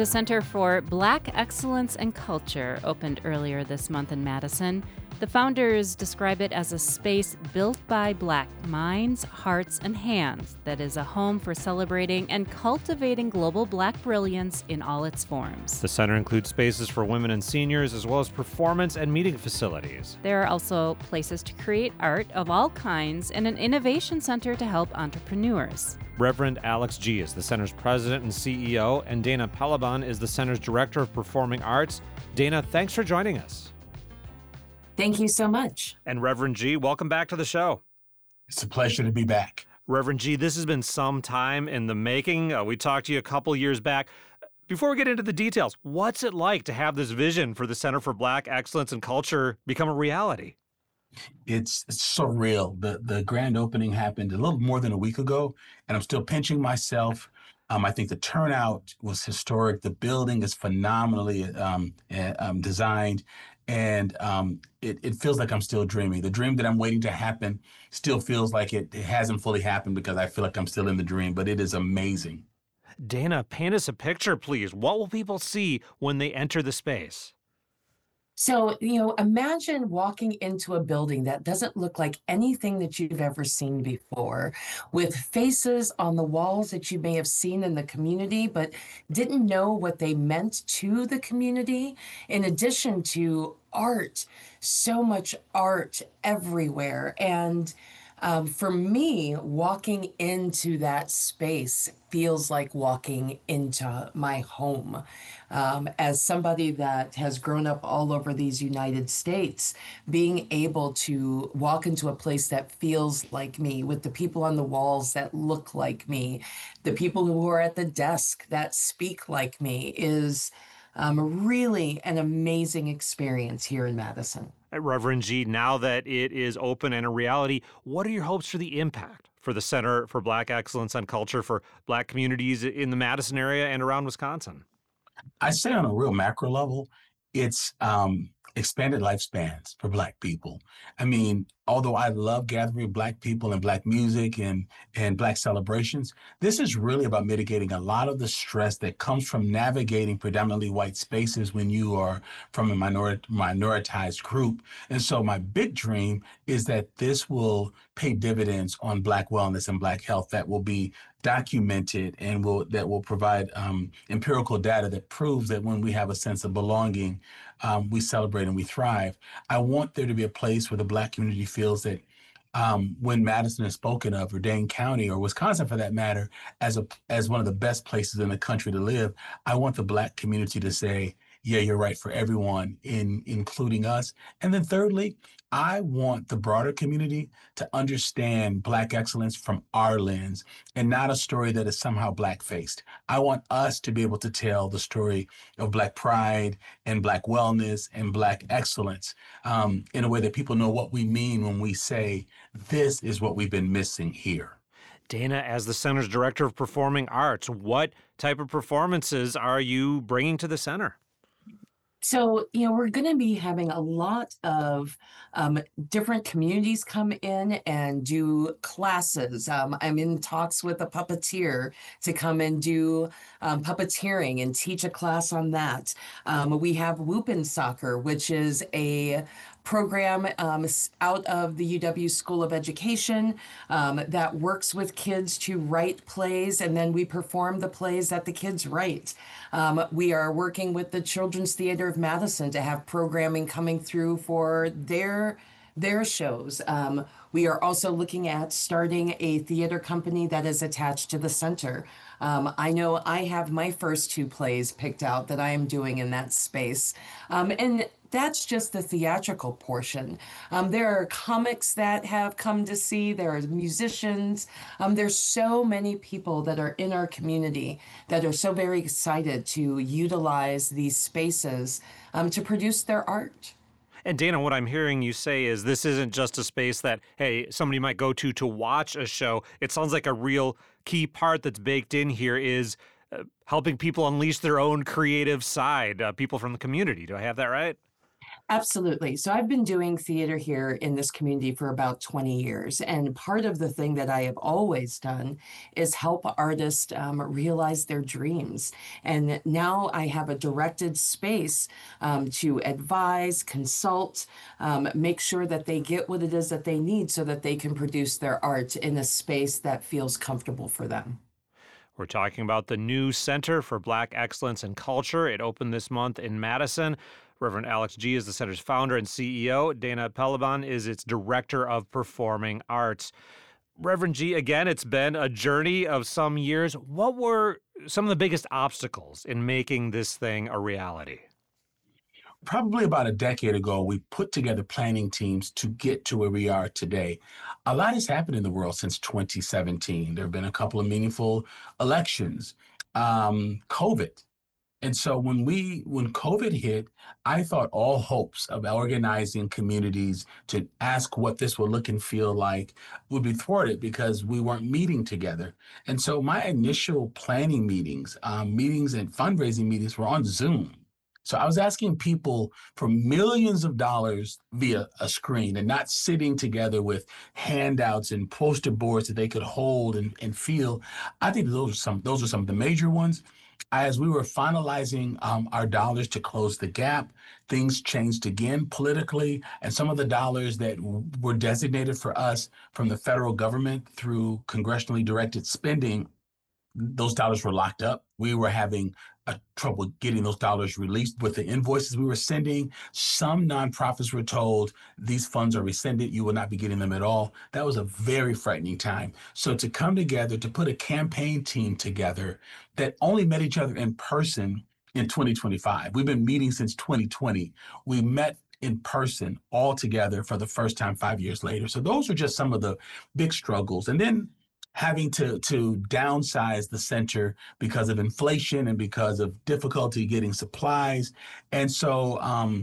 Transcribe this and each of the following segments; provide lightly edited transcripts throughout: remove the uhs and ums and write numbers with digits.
The Center for Black Excellence and Culture opened earlier this month in Madison. The founders describe it as a space built by Black minds, hearts, and hands that is a home for celebrating and cultivating global Black brilliance in all its forms. The center includes spaces for women and seniors, as well as performance and meeting facilities. There are also places to create art of all kinds and an innovation center to help entrepreneurs. Reverend Alex G. is the center's president and CEO, and Dana Palaban is the center's director of performing arts. Dana, thanks for joining us. Thank you so much. And Reverend G, welcome back to the show. It's a pleasure to be back. Reverend G, this has been some time in the making. We talked to you a couple years back. Before we get into the details, what's it like to have this vision for the Center for Black Excellence and Culture become a reality? It's surreal. The grand opening happened a little more than a week ago, and I'm still pinching myself. I think the turnout was historic. The building is phenomenally designed, and it feels like I'm still dreaming. The dream that I'm waiting to happen still feels like it hasn't fully happened because I feel like I'm still in the dream, but it is amazing. Dana, paint us a picture, please. What will people see when they enter the space? So, imagine walking into a building that doesn't look like anything that you've ever seen before, with faces on the walls that you may have seen in the community, but didn't know what they meant to the community. In addition to art, so much art everywhere. And for me, walking into that space feels like walking into my home. As somebody that has grown up all over these United States, being able to walk into a place that feels like me, with the people on the walls that look like me, the people who are at the desk that speak like me, is really an amazing experience here in Madison. Reverend G, now that it is open and a reality, what are your hopes for the impact for the Center for Black Excellence and Culture for Black communities in the Madison area and around Wisconsin? I say on a real macro level, it's expanded lifespans for Black people. I mean, although I love gathering Black people and Black music and Black celebrations, this is really about mitigating a lot of the stress that comes from navigating predominantly white spaces when you are from a minoritized group. And so my big dream is that this will pay dividends on Black wellness and Black health that will be documented and that will provide empirical data that proves that when we have a sense of belonging, we celebrate and we thrive. I want there to be a place where the Black community feels that when Madison is spoken of, or Dane County, or Wisconsin for that matter, as one of the best places in the country to live, I want the Black community to say, yeah, you're right, for everyone, including us. And then thirdly, I want the broader community to understand Black excellence from our lens and not a story that is somehow Black-faced. I want us to be able to tell the story of Black pride and Black wellness and Black excellence in a way that people know what we mean when we say, this is what we've been missing here. Dana, as the Center's Director of Performing Arts, what type of performances are you bringing to the Center? So, we're going to be having a lot of different communities come in and do classes. I'm in talks with a puppeteer to come and do puppeteering and teach a class on that. We have Whoopin' Soccer, which is a program out of the UW School of Education that works with kids to write plays, and then we perform the plays that the kids write. We are working with the Children's Theater of Madison to have programming coming through for their shows. We are also looking at starting a theater company that is attached to the center. I know I have my first 2 plays picked out that I am doing in that space. And that's just the theatrical portion. There are comics that have come to see, there are musicians. There's so many people that are in our community that are so very excited to utilize these spaces to produce their art. And Dana, what I'm hearing you say is this isn't just a space that, hey, somebody might go to watch a show. It sounds like a real key part that's baked in here is helping people unleash their own creative side, people from the community. Do I have that right? Absolutely. So I've been doing theater here in this community for about 20 years. And part of the thing that I have always done is help artists realize their dreams. And now I have a directed space to advise, consult, make sure that they get what it is that they need so that they can produce their art in a space that feels comfortable for them. We're talking about the new Center for Black Excellence and Culture. It opened this month in Madison. Reverend Alex Gee is the center's founder and CEO. Dana Peliban is its director of performing arts. Reverend Gee, again, it's been a journey of some years. What were some of the biggest obstacles in making this thing a reality? Probably about a decade ago, we put together planning teams to get to where we are today. A lot has happened in the world since 2017. There have been a couple of meaningful elections, COVID. And so when COVID hit, I thought all hopes of organizing communities to ask what this would look and feel like would be thwarted because we weren't meeting together. And so my initial planning meetings, meetings and fundraising meetings were on Zoom. So I was asking people for millions of dollars via a screen and not sitting together with handouts and poster boards that they could hold and feel. I think those are some of the major ones. As we were finalizing our dollars to close the gap, things changed again politically, and some of the dollars that were designated for us from the federal government through congressionally directed spending, those dollars were locked up. We were having trouble getting those dollars released with the invoices we were sending. Some nonprofits were told these funds are rescinded. You will not be getting them at all. That was a very frightening time. So to come together, to put a campaign team together that only met each other in person in 2025. We've been meeting since 2020. We met in person all together for the first time 5 years later. So those are just some of the big struggles. And then having to downsize the center because of inflation and because of difficulty getting supplies. And so,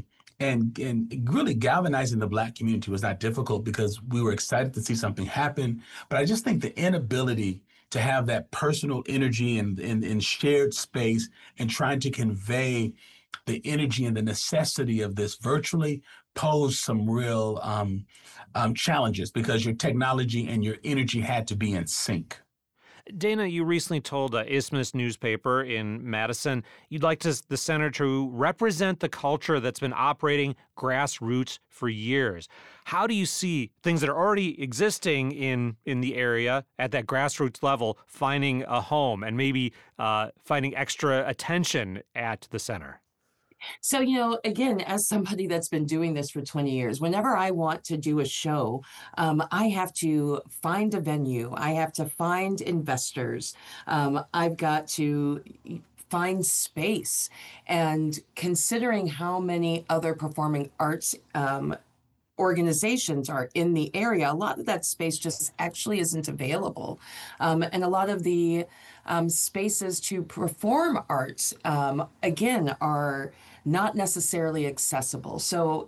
and really galvanizing the Black community was not difficult because we were excited to see something happen. But I just think the inability to have that personal energy and shared space and trying to convey the energy and the necessity of this virtually posed some real challenges because your technology and your energy had to be in sync. Dana, you recently told Isthmus newspaper in Madison you'd like the center to represent the culture that's been operating grassroots for years. How do you see things that are already existing in the area at that grassroots level finding a home and maybe finding extra attention at the center? So, again, as somebody that's been doing this for 20 years, whenever I want to do a show, I have to find a venue. I have to find investors. I've got to find space. And considering how many other performing arts organizations are in the area, a lot of that space just actually isn't available. And a lot of the spaces to perform art, again, are not necessarily accessible. So,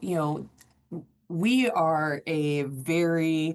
we are a very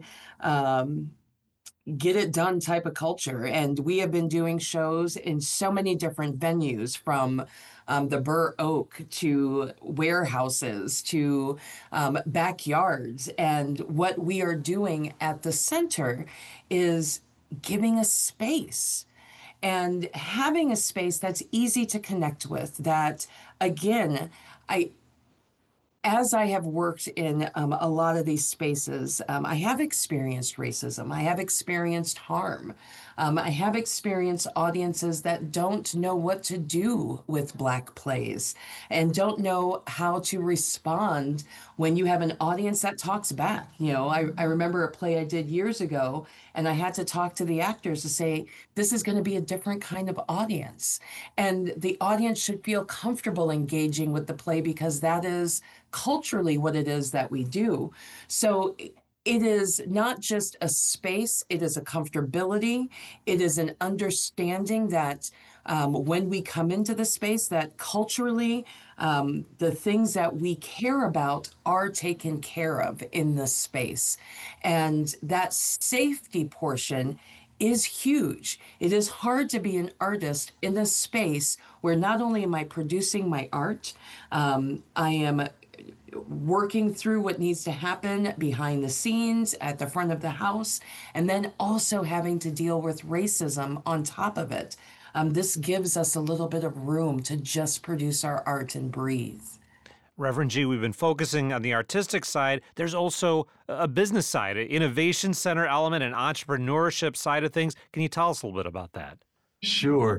get it done type of culture. And we have been doing shows in so many different venues, from the Burr Oak to warehouses to backyards. And what we are doing at the center is giving a space and having a space that's easy to connect with, that, again, as I have worked in a lot of these spaces, I have experienced racism. I have experienced harm. I have experienced audiences that don't know what to do with Black plays and don't know how to respond when you have an audience that talks back. I remember a play I did years ago, and I had to talk to the actors to say, this is going to be a different kind of audience. And the audience should feel comfortable engaging with the play because that is culturally what it is that we do. So it is not just a space, it is a comfortability. It is an understanding that when we come into the space, that culturally, the things that we care about are taken care of in the space. And that safety portion is huge. It is hard to be an artist in a space where not only am I producing my art, I am working through what needs to happen behind the scenes at the front of the house, and then also having to deal with racism on top of it. This gives us a little bit of room to just produce our art and breathe. Reverend G, we've been focusing on the artistic side. There's also a business side, an innovation center element, an entrepreneurship side of things. Can you tell us a little bit about that? Sure.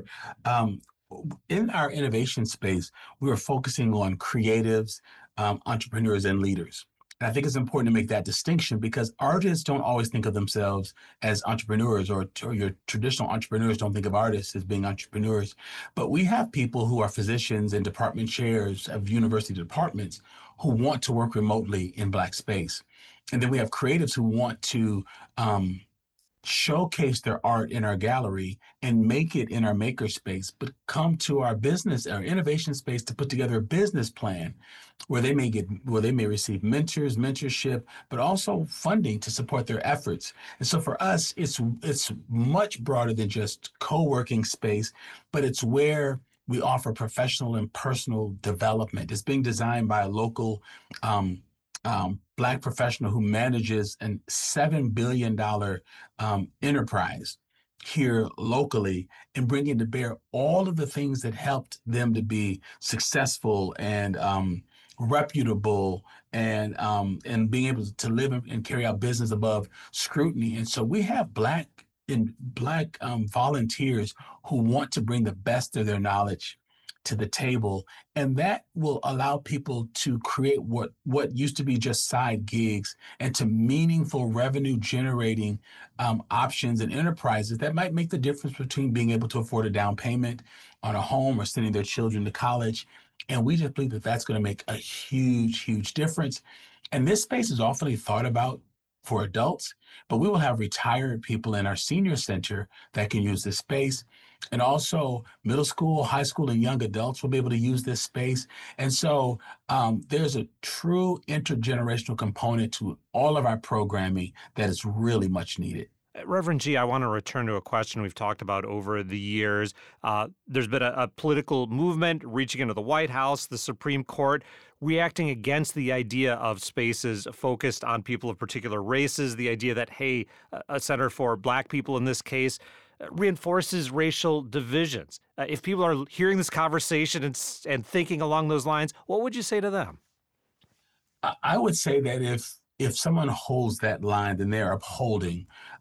In our innovation space, we are focusing on creatives, entrepreneurs, and leaders. And I think it's important to make that distinction because artists don't always think of themselves as entrepreneurs, or your traditional entrepreneurs don't think of artists as being entrepreneurs. But we have people who are physicians and department chairs of university departments who want to work remotely in Black space. And then we have creatives who want to showcase their art in our gallery and make it in our makerspace, but come to our business, our innovation space, to put together a business plan where they may receive mentorship, but also funding to support their efforts. And so for us, it's much broader than just co-working space, but it's where we offer professional and personal development. It's being designed by a local Black professional who manages a $7 billion enterprise here locally, and bringing to bear all of the things that helped them to be successful and reputable, and being able to live and carry out business above scrutiny. And so we have Black volunteers who want to bring the best of their knowledge to the table, and that will allow people to create what used to be just side gigs into meaningful revenue generating options and enterprises that might make the difference between being able to afford a down payment on a home or sending their children to college. And we just believe that that's going to make a huge difference. And this space is often thought about for adults, but we will have retired people in our senior center that can use this space. And also middle school, high school, and young adults will be able to use this space. And so there's a true intergenerational component to all of our programming that is really much needed. Reverend G, I want to return to a question we've talked about over the years. There's been a political movement reaching into the White House, the Supreme Court, reacting against the idea of spaces focused on people of particular races, the idea that, hey, a center for Black people in this case reinforces racial divisions. If people are hearing this conversation and thinking along those lines, what would you say to them? I would say that if someone holds that line, then they're upholding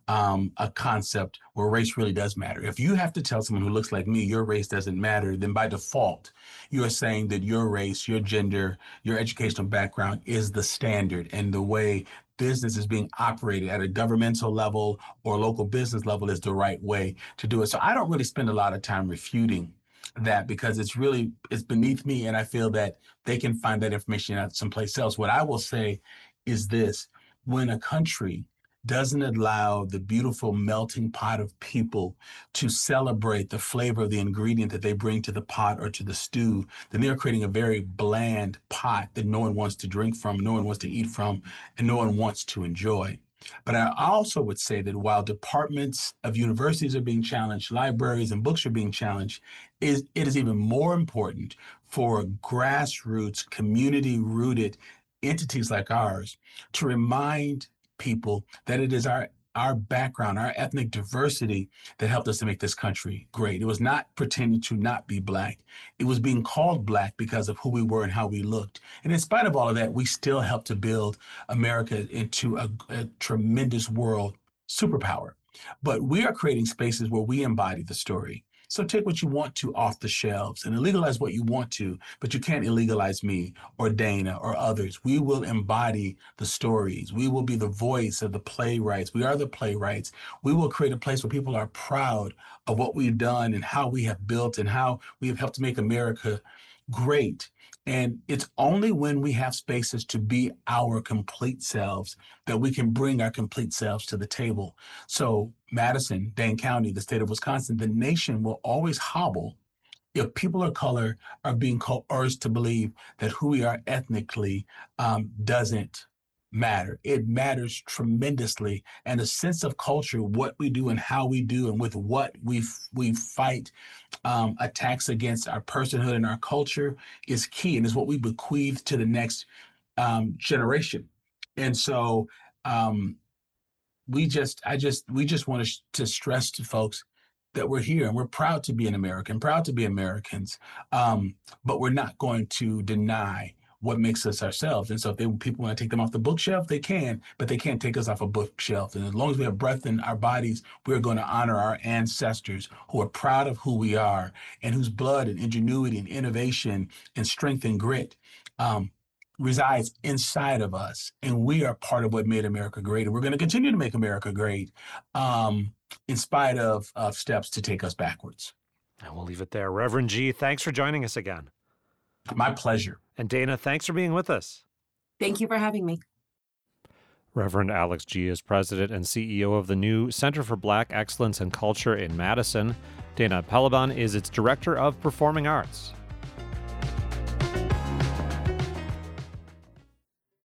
a concept where race really does matter. If you have to tell someone who looks like me, your race doesn't matter, then by default, you are saying that your race, your gender, your educational background is the standard, and the way business is being operated at a governmental level or local business level is the right way to do it. So I don't really spend a lot of time refuting that because it's beneath me, and I feel that they can find that information out someplace else. What I will say is this: when a country doesn't allow the beautiful melting pot of people to celebrate the flavor of the ingredient that they bring to the pot or to the stew, then they're creating a very bland pot that no one wants to drink from, no one wants to eat from, and no one wants to enjoy. But I also would say that while departments of universities are being challenged, libraries and books are being challenged, it is even more important for grassroots, community-rooted entities like ours to remind people that it is our background, our ethnic diversity that helped us to make this country great. It was not pretending to not be Black. It was being called Black because of who we were and how we looked. And in spite of all of that, we still helped to build America into a tremendous world superpower. But we are creating spaces where we embody the story. So take what you want to off the shelves and illegalize what you want to, but you can't illegalize me or Dana or others. We will embody the stories. We will be the voice of the playwrights. We are the playwrights. We will create a place where people are proud of what we've done and how we have built and how we have helped to make America great. And it's only when we have spaces to be our complete selves that we can bring our complete selves to the table. So Madison, Dane County, the state of Wisconsin, the nation will always hobble if people of color are being coerced to believe that who we are ethnically doesn't matter. It matters tremendously. And a sense of culture, what we do and how we do, and with what we fight attacks against our personhood and our culture is key, and is what we bequeath to the next generation. And so we just want to stress to folks that we're here and we're proud to be an American, proud to be Americans, but we're not going to deny what makes us ourselves. And so if people want to take them off the bookshelf, they can, but they can't take us off a bookshelf. And as long as we have breath in our bodies, we're going to honor our ancestors who are proud of who we are and whose blood and ingenuity and innovation and strength and grit resides inside of us. And we are part of what made America great. And we're going to continue to make America great in spite of steps to take us backwards. And we'll leave it there. Reverend G, thanks for joining us again. My pleasure. And Dana, thanks for being with us. Thank you for having me. Reverend Alex G is president and CEO of the new Center for Black Excellence and Culture in Madison. Dana Pellebon is its director of performing arts.